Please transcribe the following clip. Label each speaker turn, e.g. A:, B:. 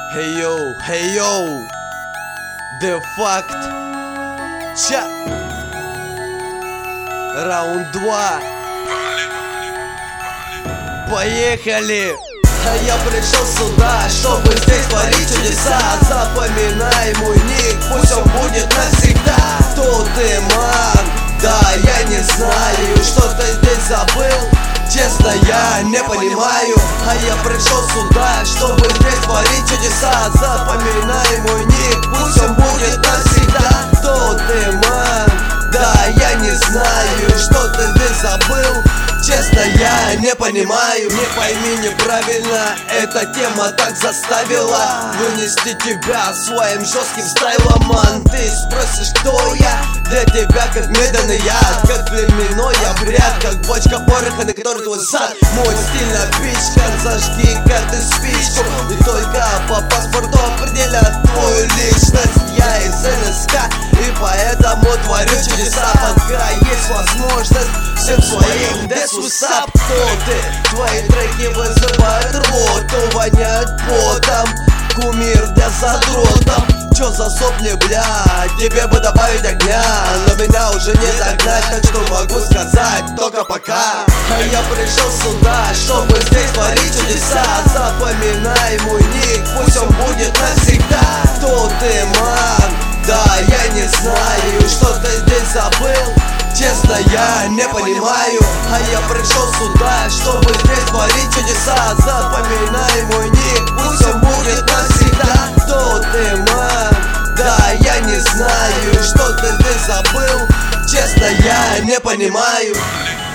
A: Hey yo, The Fact. Ча. Раунд 2. Поехали! А я пришел сюда, чтобы здесь творить чудеса. Запоминай мой ник, пусть он будет навсегда. Кто ты, ман? Да, я не знаю, что ты здесь забыл. Честно, я не понимаю. А я пришел сюда, чтобы здесь творить чудеса. Запоминай мой ник, пусть он будет навсегда. Кто ты, ман? Да, я не знаю, что ты здесь забыл. Честно, я не понимаю. Не пойми неправильно, эта тема так заставила вынести тебя своим жестким стайлом, ман. Ты спросишь, кто я? Для тебя как медленный яд, как племенной обряд, как бочка пороха, на которой твой сад. Мой стиль напичка, зажги-ка ты спичку, и только по паспорту определят твою личность. Я из НСК, и поэтому творю чудеса, пока есть возможность всем своим десусап. Кто ты? Твои треки вызывают рвоту, воняют потом, кумир для задротов. Чё за сопли, блядь? Тебе бы добавить огня, но меня уже не догнать, так что могу сказать только пока. А я пришел сюда, чтобы здесь творить чудеса. Запоминай мой ник, пусть он будет навсегда. Кто ты, ман? Да, я не знаю, что ты здесь забыл. Честно, я не понимаю. А я пришел сюда, чтобы здесь творить чудеса. Запоминай мой ник, пусть он будет навсегда. Кто ты, ман? Да, я не знаю, что ты здесь забыл. Честно, я не понимаю.